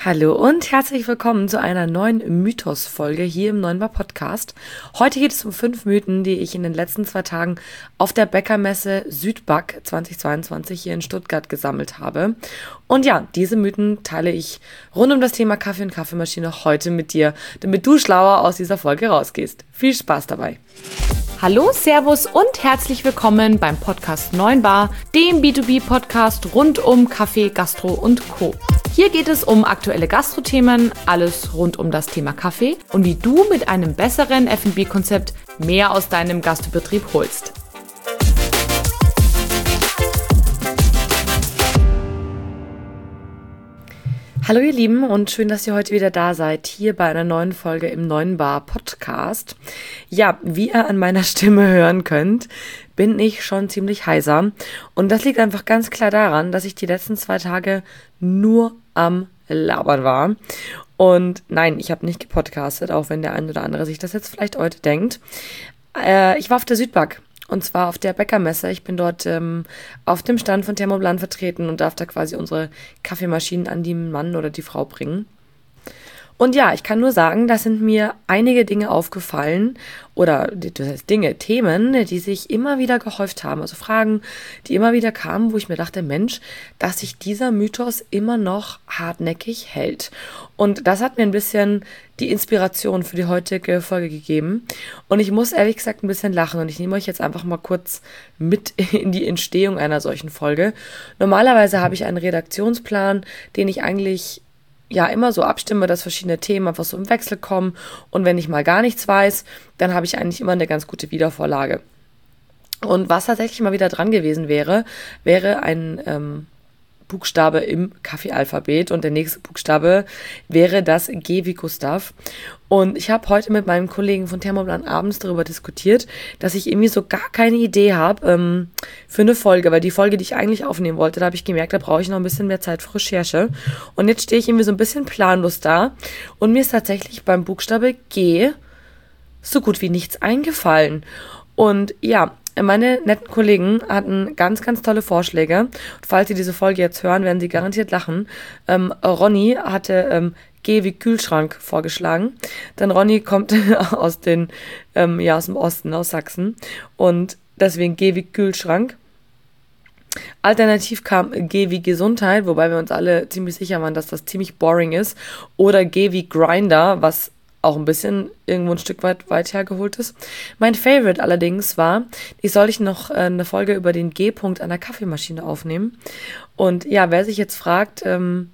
Hallo und herzlich willkommen zu einer neuen Mythos-Folge hier im Neuen Bar Podcast. Heute geht es um 5 Mythen, die ich in den letzten 2 Tagen auf der Bäckermesse Südback 2022 hier in Stuttgart gesammelt habe. Und ja, diese Mythen teile ich rund um das Thema Kaffee und Kaffeemaschine heute mit dir, damit du schlauer aus dieser Folge rausgehst. Viel Spaß dabei! Hallo, Servus und herzlich willkommen beim Podcast 9 Bar, dem B2B-Podcast rund um Kaffee, Gastro und Co. Hier geht es um aktuelle Gastrothemen, alles rund um das Thema Kaffee und wie du mit einem besseren F&B-Konzept mehr aus deinem Gastbetrieb holst. Hallo ihr Lieben und schön, dass ihr heute wieder da seid, hier bei einer neuen Folge im Neuen Bar Podcast. Ja, wie ihr an meiner Stimme hören könnt, bin ich schon ziemlich heiser und das liegt einfach ganz klar daran, dass ich die letzten 2 Tage nur am Labern war. Und nein, ich habe nicht gepodcastet, auch wenn der ein oder andere sich das jetzt vielleicht heute denkt. Ich war auf der Südback. Und zwar auf der Bäckermesse. Ich bin dort auf dem Stand von Thermoplan vertreten und darf da quasi unsere Kaffeemaschinen an den Mann oder die Frau bringen. Und ja, ich kann nur sagen, da sind mir einige Dinge aufgefallen oder das heißt Themen, die sich immer wieder gehäuft haben. Also Fragen, die immer wieder kamen, wo ich mir dachte, Mensch, dass sich dieser Mythos immer noch hartnäckig hält. Und das hat mir ein bisschen die Inspiration für die heutige Folge gegeben. Und ich muss ehrlich gesagt ein bisschen lachen und ich nehme euch jetzt einfach mal kurz mit in die Entstehung einer solchen Folge. Normalerweise habe ich einen Redaktionsplan, den ich eigentlich immer so abstimme, dass verschiedene Themen einfach so im Wechsel kommen und wenn ich mal gar nichts weiß, dann habe ich eigentlich immer eine ganz gute Wiedervorlage. Und was tatsächlich mal wieder dran gewesen wäre ein Buchstabe im Kaffeealphabet und der nächste Buchstabe wäre das G wie Gustav. Und ich habe heute mit meinem Kollegen von Thermoplan abends darüber diskutiert, dass ich irgendwie so gar keine Idee habe für eine Folge, weil die Folge, die ich eigentlich aufnehmen wollte, da habe ich gemerkt, da brauche ich noch ein bisschen mehr Zeit für Recherche. Und jetzt stehe ich irgendwie so ein bisschen planlos da und mir ist tatsächlich beim Buchstabe G so gut wie nichts eingefallen. Und ja, meine netten Kollegen hatten ganz, ganz tolle Vorschläge. Und falls Sie diese Folge jetzt hören, werden Sie garantiert lachen. Ronny hatte G wie Kühlschrank vorgeschlagen. Denn Ronny kommt aus dem Osten, aus Sachsen. Und deswegen G wie Kühlschrank. Alternativ kam G wie Gesundheit, wobei wir uns alle ziemlich sicher waren, dass das ziemlich boring ist. Oder G wie Grinder, was auch ein bisschen irgendwo ein Stück weit hergeholt ist. Mein Favorite allerdings war, ich sollte noch eine Folge über den G-Punkt an der Kaffeemaschine aufnehmen. Und ja, wer sich jetzt fragt,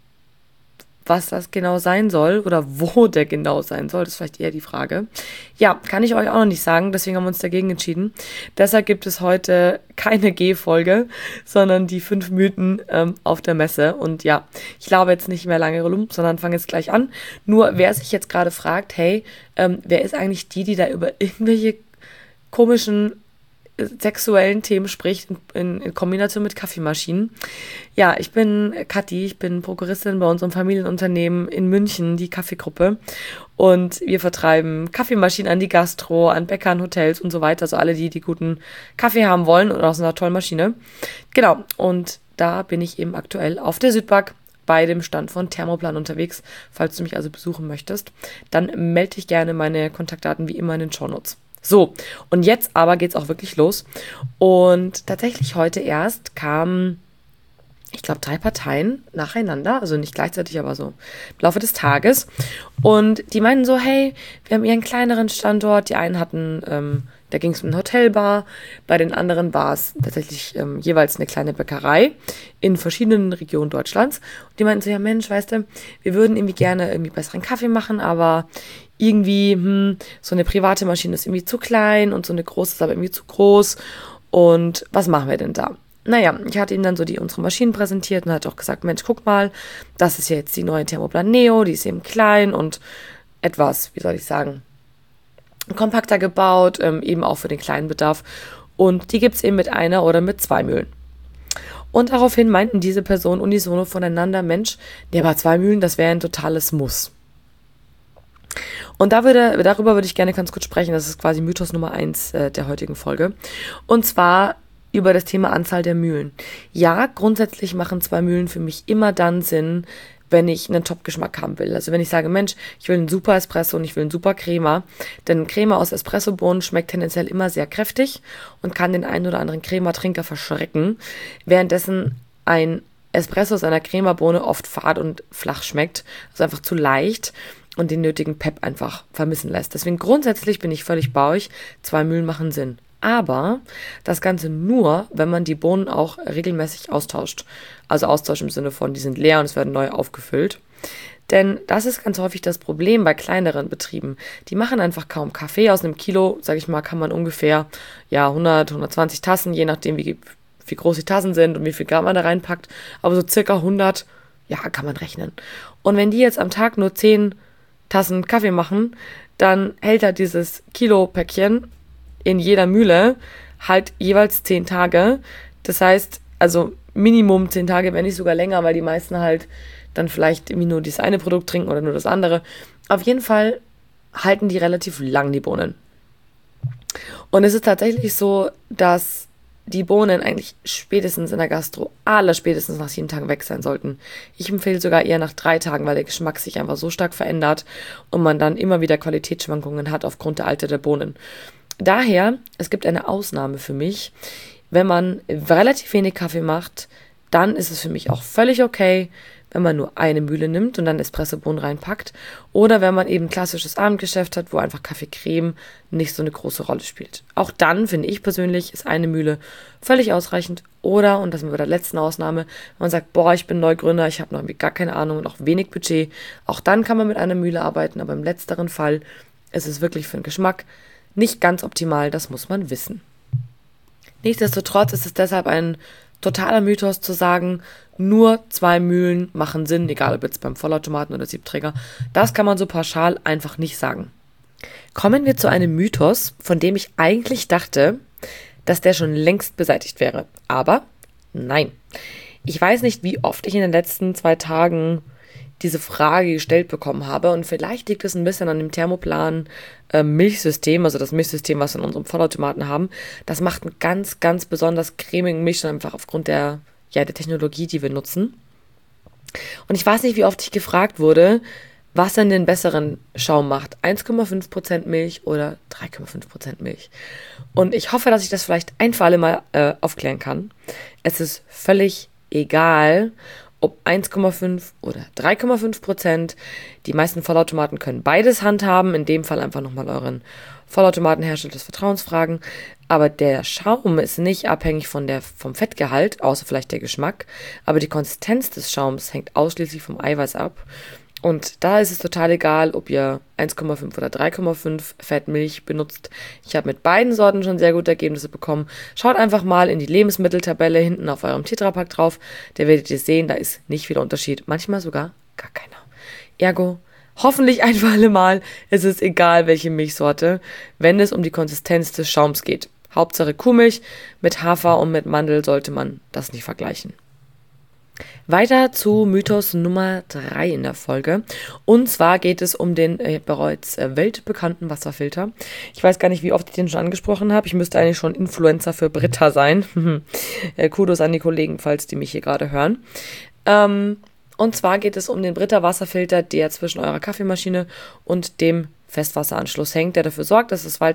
was das genau sein soll oder wo der genau sein soll, das ist vielleicht eher die Frage. Ja, kann ich euch auch noch nicht sagen, deswegen haben wir uns dagegen entschieden. Deshalb gibt es heute keine G-Folge, sondern die 5 Mythen auf der Messe. Und ja, ich glaube jetzt nicht mehr lange rum, sondern fange jetzt gleich an. Nur wer sich jetzt gerade fragt, hey, wer ist eigentlich die da über irgendwelche komischen sexuellen Themen spricht in Kombination mit Kaffeemaschinen. Ja, ich bin Kathi, ich bin Prokuristin bei unserem Familienunternehmen in München, die Kaffeegruppe. Und wir vertreiben Kaffeemaschinen an die Gastro, an Bäckern, Hotels und so weiter. Also alle, die guten Kaffee haben wollen oder aus einer tollen Maschine. Genau, und da bin ich eben aktuell auf der Südback bei dem Stand von Thermoplan unterwegs. Falls du mich also besuchen möchtest, dann melde dich gerne, meine Kontaktdaten wie immer in den Shownotes. So, und jetzt aber geht's auch wirklich los. Und tatsächlich heute erst kamen, ich glaube, 3 Parteien nacheinander, also nicht gleichzeitig, aber so im Laufe des Tages. Und die meinten so, hey, wir haben hier einen kleineren Standort. Die einen hatten, da ging es um eine Hotelbar, bei den anderen war es tatsächlich jeweils eine kleine Bäckerei in verschiedenen Regionen Deutschlands. Und die meinten so, ja Mensch, weißt du, wir würden irgendwie gerne besseren Kaffee machen, aber irgendwie, so eine private Maschine ist irgendwie zu klein und so eine große ist aber irgendwie zu groß. Und was machen wir denn da? Naja, ich hatte ihnen dann so unsere Maschinen präsentiert und hat auch gesagt, Mensch, guck mal, das ist ja jetzt die neue Thermoplan Neo, die ist eben klein und etwas, wie soll ich sagen, kompakter gebaut, eben auch für den kleinen Bedarf. Und die gibt es eben mit 1 oder mit 2 Mühlen. Und daraufhin meinten diese Personen unisono voneinander, Mensch, aber 2 Mühlen, das wäre ein totales Muss. Und darüber würde ich gerne ganz kurz sprechen. Das ist quasi Mythos Nummer 1 der heutigen Folge. Und zwar über das Thema Anzahl der Mühlen. Ja, grundsätzlich machen 2 Mühlen für mich immer dann Sinn, wenn ich einen Top-Geschmack haben will. Also wenn ich sage, Mensch, ich will einen super Espresso und ich will einen super Crema, denn Crema aus Espressobohnen schmeckt tendenziell immer sehr kräftig und kann den einen oder anderen Crema-Trinker verschrecken, währenddessen ein Espresso aus einer Cremabohne oft fad und flach schmeckt, also einfach zu leicht und den nötigen Pep einfach vermissen lässt. Deswegen grundsätzlich bin ich völlig bei euch, 2 Mühlen machen Sinn. Aber das Ganze nur, wenn man die Bohnen auch regelmäßig austauscht. Also Austausch im Sinne von, die sind leer und es werden neu aufgefüllt. Denn das ist ganz häufig das Problem bei kleineren Betrieben. Die machen einfach kaum Kaffee. Aus einem Kilo, sage ich mal, kann man ungefähr 100, 120 Tassen, je nachdem wie groß die Tassen sind und wie viel Gramm man da reinpackt. Aber so circa 100, kann man rechnen. Und wenn die jetzt am Tag nur 10 Tassen Kaffee machen, dann hält er dieses Kilo-Päckchen in jeder Mühle halt jeweils 10 Tage. Das heißt, also Minimum 10 Tage, wenn nicht sogar länger, weil die meisten halt dann vielleicht irgendwie nur dieses eine Produkt trinken oder nur das andere. Auf jeden Fall halten die relativ lang, die Bohnen. Und es ist tatsächlich so, dass die Bohnen eigentlich spätestens in der Gastro, allerspätestens nach 7 Tagen weg sein sollten. Ich empfehle sogar eher nach 3 Tagen, weil der Geschmack sich einfach so stark verändert und man dann immer wieder Qualitätsschwankungen hat aufgrund der Alter der Bohnen. Daher, es gibt eine Ausnahme für mich. Wenn man relativ wenig Kaffee macht, dann ist es für mich auch völlig okay, wenn man nur eine Mühle nimmt und dann Espressobohnen reinpackt. Oder wenn man eben klassisches Abendgeschäft hat, wo einfach Kaffeecreme nicht so eine große Rolle spielt. Auch dann, finde ich persönlich, ist eine Mühle völlig ausreichend. Oder, und das sind wir bei der letzten Ausnahme, wenn man sagt, ich bin Neugründer, ich habe noch irgendwie gar keine Ahnung und auch wenig Budget. Auch dann kann man mit einer Mühle arbeiten, aber im letzteren Fall ist es wirklich für den Geschmack nicht ganz optimal, das muss man wissen. Nichtsdestotrotz ist es deshalb ein totaler Mythos zu sagen, nur 2 Mühlen machen Sinn, egal ob jetzt beim Vollautomaten oder Siebträger. Das kann man so pauschal einfach nicht sagen. Kommen wir zu einem Mythos, von dem ich eigentlich dachte, dass der schon längst beseitigt wäre. Aber nein. Ich weiß nicht, wie oft ich in den letzten 2 Tagen diese Frage gestellt bekommen habe und vielleicht liegt es ein bisschen an dem Thermoplan Milchsystem, also das Milchsystem, was wir in unserem Vollautomaten haben. Das macht einen ganz, ganz besonders cremigen Milch, einfach aufgrund der Technologie, die wir nutzen. Und ich weiß nicht, wie oft ich gefragt wurde, was denn den besseren Schaum macht. 1,5% Milch oder 3,5% Milch. Und ich hoffe, dass ich das vielleicht ein für alle Mal aufklären kann. Es ist völlig egal, ob 1,5 oder 3,5%. Die meisten Vollautomaten können beides handhaben. In dem Fall einfach nochmal euren Vollautomatenhersteller des Vertrauens fragen. Aber der Schaum ist nicht abhängig vom Fettgehalt, außer vielleicht der Geschmack. Aber die Konsistenz des Schaums hängt ausschließlich vom Eiweiß ab. Und da ist es total egal, ob ihr 1,5 oder 3,5 Fettmilch benutzt. Ich habe mit beiden Sorten schon sehr gute Ergebnisse bekommen. Schaut einfach mal in die Lebensmitteltabelle hinten auf eurem Tetrapack drauf. Da werdet ihr sehen, da ist nicht viel Unterschied. Manchmal sogar gar keiner. Ergo, hoffentlich ein für alle Mal, es ist egal, welche Milchsorte, wenn es um die Konsistenz des Schaums geht. Hauptsache Kuhmilch, mit Hafer und mit Mandel sollte man das nicht vergleichen. Weiter zu Mythos Nummer 3 in der Folge. Und zwar geht es um den bereits weltbekannten Wasserfilter. Ich weiß gar nicht, wie oft ich den schon angesprochen habe. Ich müsste eigentlich schon Influencer für Britta sein. Kudos an die Kollegen, falls die mich hier gerade hören. Und zwar geht es um den Brita Wasserfilter, der zwischen eurer Kaffeemaschine und dem Festwasseranschluss hängt, der dafür sorgt, dass das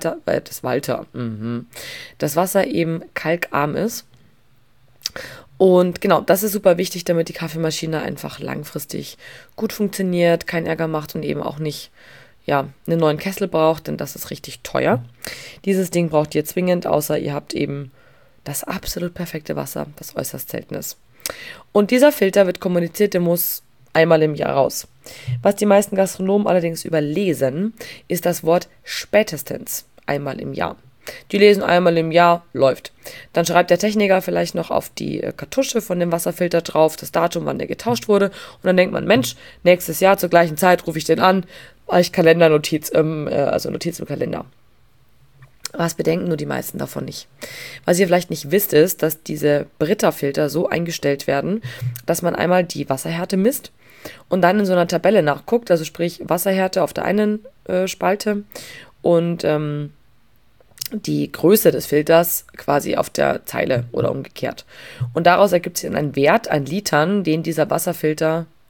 Wasser eben kalkarm ist. Und genau, das ist super wichtig, damit die Kaffeemaschine einfach langfristig gut funktioniert, keinen Ärger macht und eben auch nicht einen neuen Kessel braucht, denn das ist richtig teuer. Dieses Ding braucht ihr zwingend, außer ihr habt eben das absolut perfekte Wasser, das äußerst selten ist. Und dieser Filter wird kommuniziert, der muss einmal im Jahr raus. Was die meisten Gastronomen allerdings überlesen, ist das Wort spätestens einmal im Jahr. Die lesen einmal im Jahr, läuft. Dann schreibt der Techniker vielleicht noch auf die Kartusche von dem Wasserfilter drauf, das Datum, wann der getauscht wurde. Und dann denkt man, Mensch, nächstes Jahr zur gleichen Zeit rufe ich den an, als Kalendernotiz, Notiz im Kalender. Was bedenken nur die meisten davon nicht. Was ihr vielleicht nicht wisst, ist, dass diese Brita-Filter so eingestellt werden, dass man einmal die Wasserhärte misst und dann in so einer Tabelle nachguckt, also sprich Wasserhärte auf der einen Spalte und die Größe des Filters quasi auf der Zeile oder umgekehrt. Und daraus ergibt sich dann ein Wert an Litern, den dieser Wasserfilter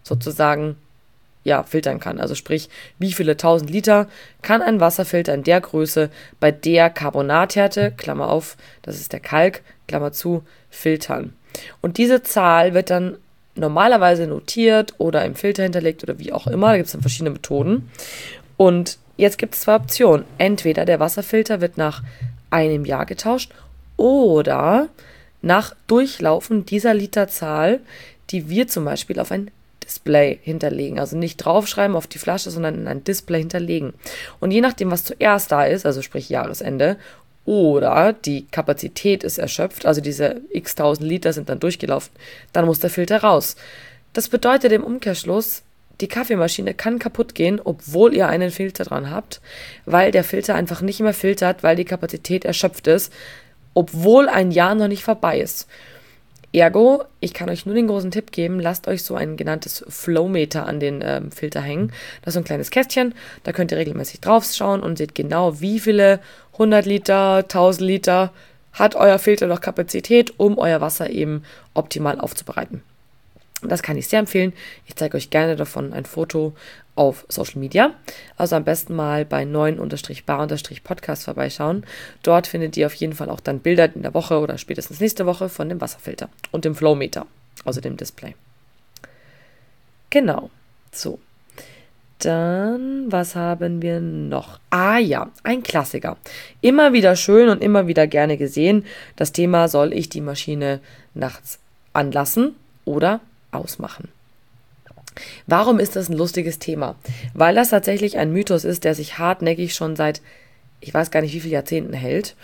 sozusagen filtern kann. Also sprich, wie viele 1000 Liter kann ein Wasserfilter in der Größe bei der Carbonathärte, Klammer auf, das ist der Kalk, Klammer zu, filtern. Und diese Zahl wird dann normalerweise notiert oder im Filter hinterlegt oder wie auch immer. Da gibt es dann verschiedene Methoden. Und jetzt gibt es 2 Optionen. Entweder der Wasserfilter wird nach einem Jahr getauscht oder nach Durchlaufen dieser Literzahl, die wir zum Beispiel auf ein Display hinterlegen. Also nicht draufschreiben auf die Flasche, sondern in ein Display hinterlegen. Und je nachdem, was zuerst da ist, also sprich Jahresende, oder die Kapazität ist erschöpft, also diese x 1000 Liter sind dann durchgelaufen, dann muss der Filter raus. Das bedeutet im Umkehrschluss, die Kaffeemaschine kann kaputt gehen, obwohl ihr einen Filter dran habt, weil der Filter einfach nicht mehr filtert, weil die Kapazität erschöpft ist, obwohl ein Jahr noch nicht vorbei ist. Ergo, ich kann euch nur den großen Tipp geben, lasst euch so ein genanntes Flowmeter an den Filter hängen. Das ist so ein kleines Kästchen, da könnt ihr regelmäßig drauf schauen und seht genau, wie viele 100 Liter, 1000 Liter hat euer Filter noch Kapazität, um euer Wasser eben optimal aufzubereiten. Das kann ich sehr empfehlen. Ich zeige euch gerne davon ein Foto auf Social Media. Also am besten mal bei 9-bar-podcast vorbeischauen. Dort findet ihr auf jeden Fall auch dann Bilder in der Woche oder spätestens nächste Woche von dem Wasserfilter und dem Flowmeter, also dem Display. Genau, so. Dann, was haben wir noch? Ein Klassiker. Immer wieder schön und immer wieder gerne gesehen. Das Thema, soll ich die Maschine nachts anlassen oder ausmachen? Warum ist das ein lustiges Thema? Weil das tatsächlich ein Mythos ist, der sich hartnäckig schon seit, ich weiß gar nicht wie viele Jahrzehnten hält.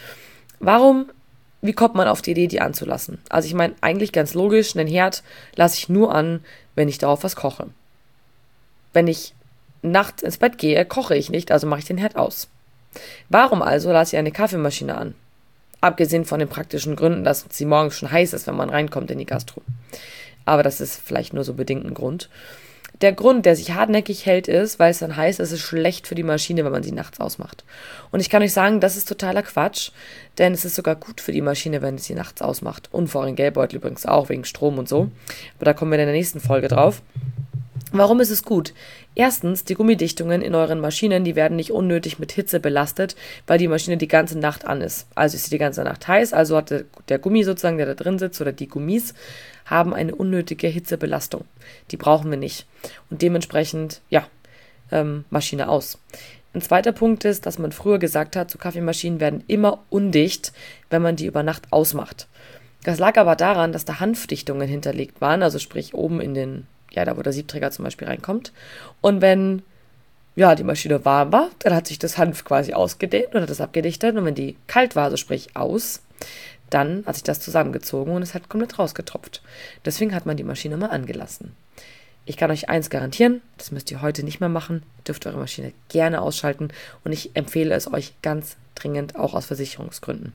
Wie kommt man auf die Idee, die anzulassen? Also ich meine, eigentlich ganz logisch, einen Herd lasse ich nur an, wenn ich darauf was koche. Wenn ich nachts ins Bett gehe, koche ich nicht, also mache ich den Herd aus. Warum also lasse ich eine Kaffeemaschine an? Abgesehen von den praktischen Gründen, dass sie morgens schon heiß ist, wenn man reinkommt in die Gastro. Aber das ist vielleicht nur so bedingt ein Grund. Der Grund, der sich hartnäckig hält, ist, weil es dann heißt, es ist schlecht für die Maschine, wenn man sie nachts ausmacht. Und ich kann euch sagen, das ist totaler Quatsch, denn es ist sogar gut für die Maschine, wenn es sie nachts ausmacht. Und vor euren Geldbeutel übrigens auch, wegen Strom und so. Aber da kommen wir in der nächsten Folge drauf. Warum ist es gut? Erstens, die Gummidichtungen in euren Maschinen, die werden nicht unnötig mit Hitze belastet, weil die Maschine die ganze Nacht an ist. Also ist sie die ganze Nacht heiß, also hat der Gummi sozusagen, der da drin sitzt, oder die Gummis, haben eine unnötige Hitzebelastung. Die brauchen wir nicht. Und dementsprechend, Maschine aus. Ein zweiter Punkt ist, dass man früher gesagt hat, so Kaffeemaschinen werden immer undicht, wenn man die über Nacht ausmacht. Das lag aber daran, dass da Hanfdichtungen hinterlegt waren, also sprich oben in den, da wo der Siebträger zum Beispiel reinkommt. Und wenn die Maschine warm war, dann hat sich das Hanf quasi ausgedehnt und hat das abgedichtet. Und wenn die kalt war, also sprich aus, dann hat sich das zusammengezogen und es hat komplett rausgetropft. Deswegen hat man die Maschine mal angelassen. Ich kann euch eins garantieren, das müsst ihr heute nicht mehr machen. Ihr dürft eure Maschine gerne ausschalten und ich empfehle es euch ganz dringend, auch aus Versicherungsgründen.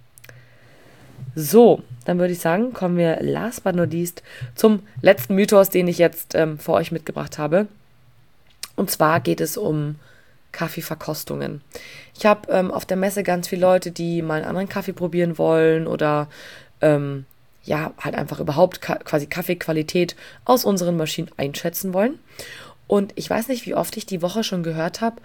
So, dann würde ich sagen, kommen wir last but not least zum letzten Mythos, den ich jetzt für euch mitgebracht habe. Und zwar geht es um Kaffeeverkostungen. Ich habe auf der Messe ganz viele Leute, die mal einen anderen Kaffee probieren wollen oder halt einfach überhaupt quasi Kaffeequalität aus unseren Maschinen einschätzen wollen. Und ich weiß nicht, wie oft ich die Woche schon gehört habe,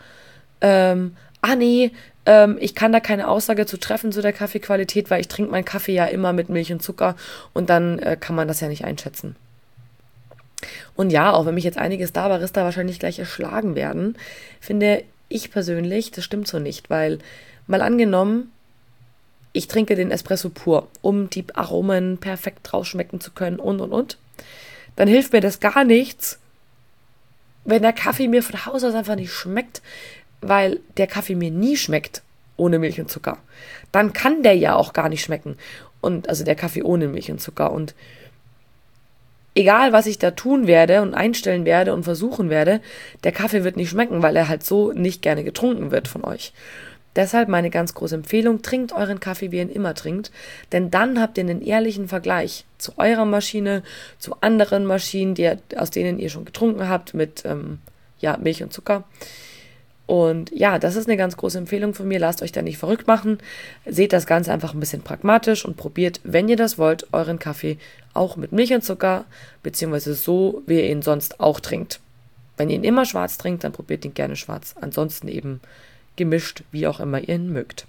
ich kann da keine Aussage zu treffen zu der Kaffeequalität, weil ich trinke meinen Kaffee ja immer mit Milch und Zucker und dann kann man das ja nicht einschätzen. Und ja, auch wenn mich jetzt einige Starbarista wahrscheinlich gleich erschlagen werden, finde ich persönlich, das stimmt so nicht, weil mal angenommen, ich trinke den Espresso pur, um die Aromen perfekt rausschmecken zu können und. Dann hilft mir das gar nichts, wenn der Kaffee mir von Haus aus einfach nicht schmeckt, weil der Kaffee mir nie schmeckt ohne Milch und Zucker. Dann kann der ja auch gar nicht schmecken. Und also der Kaffee ohne Milch und Zucker. Und egal, was ich da tun werde und einstellen werde und versuchen werde, der Kaffee wird nicht schmecken, weil er halt so nicht gerne getrunken wird von euch. Deshalb meine ganz große Empfehlung, trinkt euren Kaffee, wie ihr ihn immer trinkt, denn dann habt ihr einen ehrlichen Vergleich zu eurer Maschine, zu anderen Maschinen, aus denen ihr schon getrunken habt, mit Milch und Zucker. Und ja, das ist eine ganz große Empfehlung von mir. Lasst euch da nicht verrückt machen. Seht das Ganze einfach ein bisschen pragmatisch und probiert, wenn ihr das wollt, euren Kaffee auch mit Milch und Zucker, beziehungsweise so, wie ihr ihn sonst auch trinkt. Wenn ihr ihn immer schwarz trinkt, dann probiert ihn gerne schwarz. Ansonsten eben gemischt, wie auch immer ihr ihn mögt.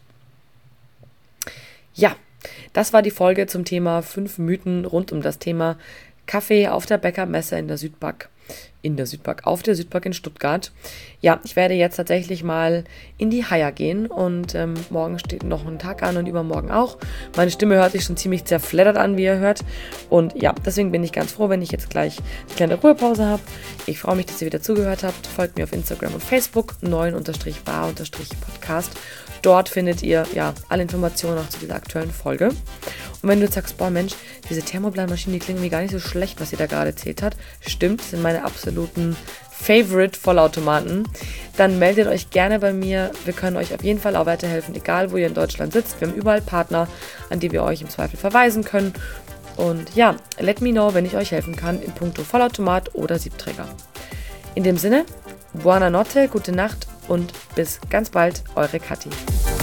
Ja, das war die Folge zum Thema 5 Mythen rund um das Thema Kaffee auf der Bäckermesse auf der Südpark in Stuttgart. Ja, ich werde jetzt tatsächlich mal in die Haier gehen und morgen steht noch ein Tag an und übermorgen auch. Meine Stimme hört sich schon ziemlich zerfleddert an, wie ihr hört. Und ja, deswegen bin ich ganz froh, wenn ich jetzt gleich eine kleine Ruhepause habe. Ich freue mich, dass ihr wieder zugehört habt. Folgt mir auf Instagram und Facebook, 9-bar-podcast. Dort findet ihr ja alle Informationen auch zu dieser aktuellen Folge. Und wenn du jetzt sagst, boah Mensch, diese Thermoplan-Maschinen, die klingen mir gar nicht so schlecht, was ihr da gerade erzählt habt. Stimmt, das sind meine absoluten Favorite-Vollautomaten. Dann meldet euch gerne bei mir. Wir können euch auf jeden Fall auch weiterhelfen, egal wo ihr in Deutschland sitzt. Wir haben überall Partner, an die wir euch im Zweifel verweisen können. Und ja, let me know, wenn ich euch helfen kann in puncto Vollautomat oder Siebträger. In dem Sinne, buona notte, gute Nacht und bis ganz bald, eure Kathi.